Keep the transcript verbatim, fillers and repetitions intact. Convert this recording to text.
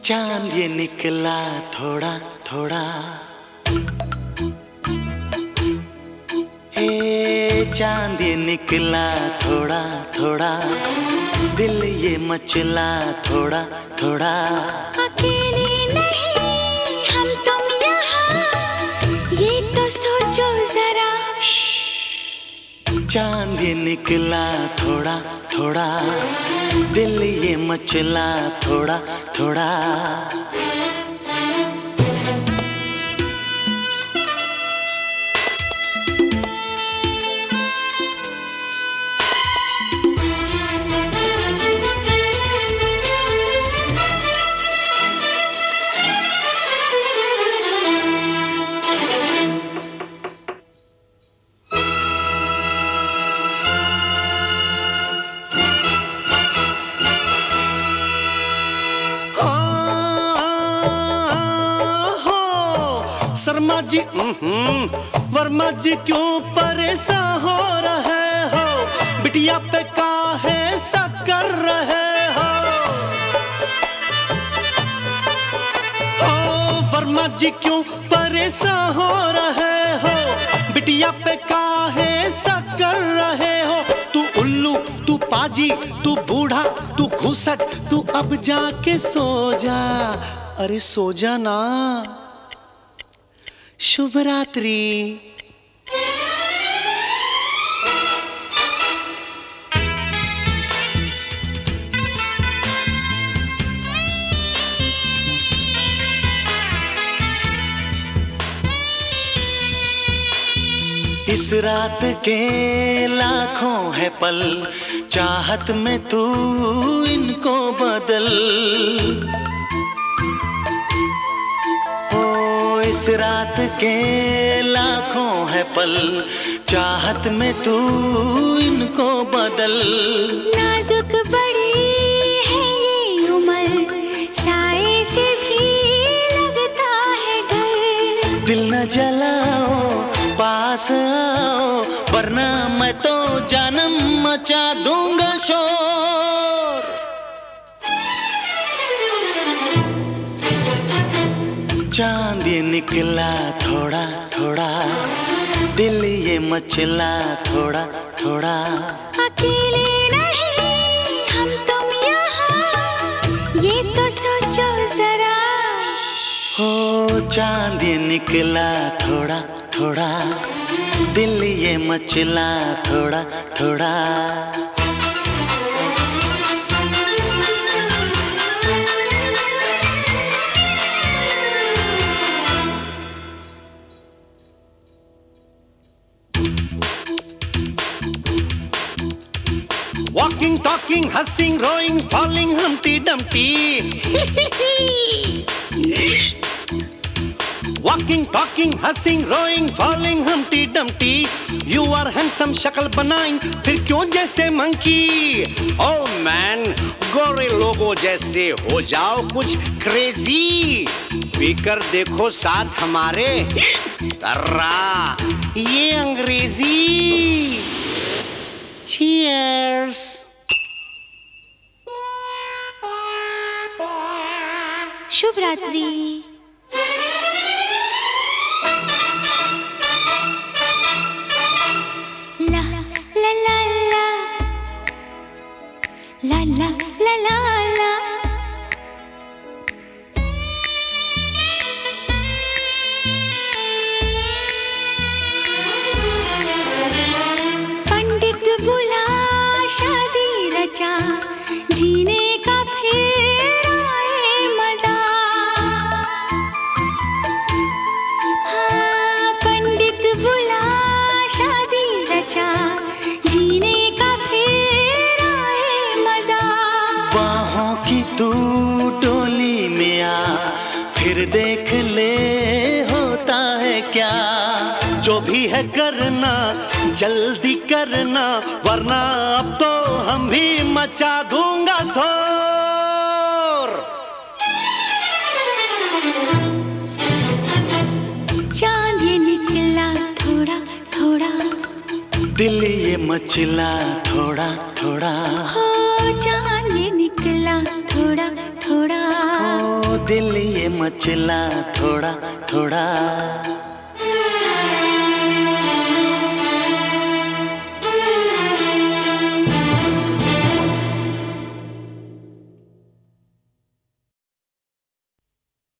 चांद ये निकला थोड़ा थोड़ा, हे चांद ये निकला थोड़ा थोड़ा, दिल ये मचला थोड़ा थोड़ा। अकेले नहीं हम तुम यहाँ, ये तो सोचो जरा। चांद ये निकला थोड़ा थोड़ा, दिल ये मचला थोड़ा थोड़ा। शर्मा जी वर्मा जी क्यों परेशान हो रहे हो, बिटिया पे काहे सा कर रहे हो। ओ वर्मा जी क्यों परेशान हो रहे हो, बिटिया पे काहे सा कर रहे हो। तू उल्लू तू पाजी तू बूढ़ा तू घूसट, तू अब जाके सो जा, अरे सो जा ना। शुभ रात्रि। इस रात के लाखों है पल, चाहत में तू इनको बदल। इस रात के लाखों है पल, चाहत में तू इनको बदल। नाजुक बड़ी है ये उम्र, साए से भी लगता है डर। दिल न जलाओ पास आओ, वरना मैं तो जानम मचा दूंगा शोर। चांद ये निकला थोड़ा थोड़ा, दिल ये मचला थोड़ा थोड़ा। अकेले नहीं हम तुम यहाँ, ये तो सोचो जरा। हो चांद ये निकला थोड़ा थोड़ा, दिल ये मचला थोड़ा थोड़ा। Walking, talking, hussing, rowing, falling, Humpty Dumpty. Walking, talking, hussing, rowing, falling, Humpty Dumpty. You are handsome, शक्ल बनाइन, फिर क्यों जैसे मंकी। Oh man, गोरे लोगों जैसे हो जाओ कुछ क्रेजी। पीकर देखो साथ हमारे, तर्रा ये अंग्रेजी। Cheers! शुभ रात्रि। ला ला ला ला ला ला ला ला ला। पंडित बुला शादी रचा, जीने का फिर आए मजा। हाँ पंडित बुला शादी रचा, जीने का फिर आए मजा। बाहों की तू डोली में आ, फिर देख ले होता है क्या। जो भी है करना जल्दी करना, वरना अब तो हम भी मचा दूंगा शोर। चांद ये निकला थोड़ा थोड़ा, दिल ये मचला थोड़ा थोड़ा। हो चांद ये निकला थोड़ा थोड़ा। ओ दिल ये मचला थोड़ा थोड़ा।